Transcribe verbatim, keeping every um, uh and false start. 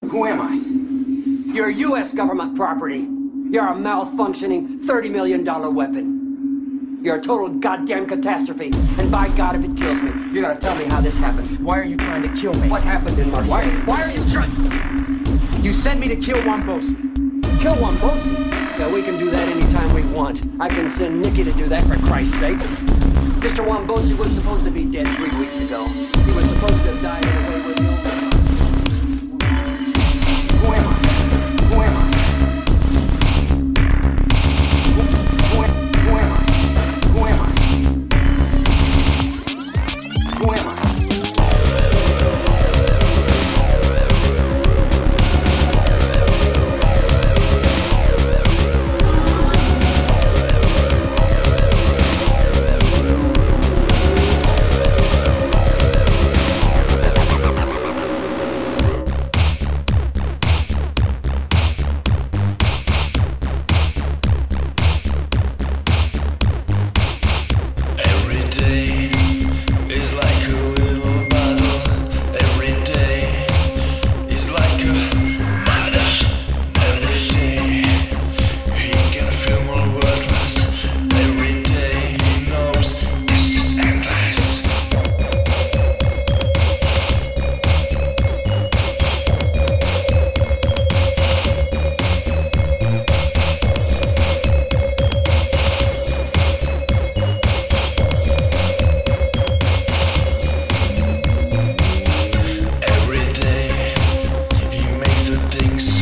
Who am I? You're U S government property. You're a malfunctioning thirty million dollar weapon. You're a total goddamn catastrophe. And by God, if it kills me, you're gonna tell me how this happened. Why are you trying to kill me? What happened in Marseille? Why, why are you trying... You sent me to kill Wombosi. Kill Wombosi? Yeah, we can do that anytime we want. I can send Nicky to do that, for Christ's sake. Mister Wombosi was supposed to be dead three weeks ago. He was supposed to have died in a way where the only... Who am I? Who am I? Who, who, who am I? Who am I? Who am I? Every day he makes the things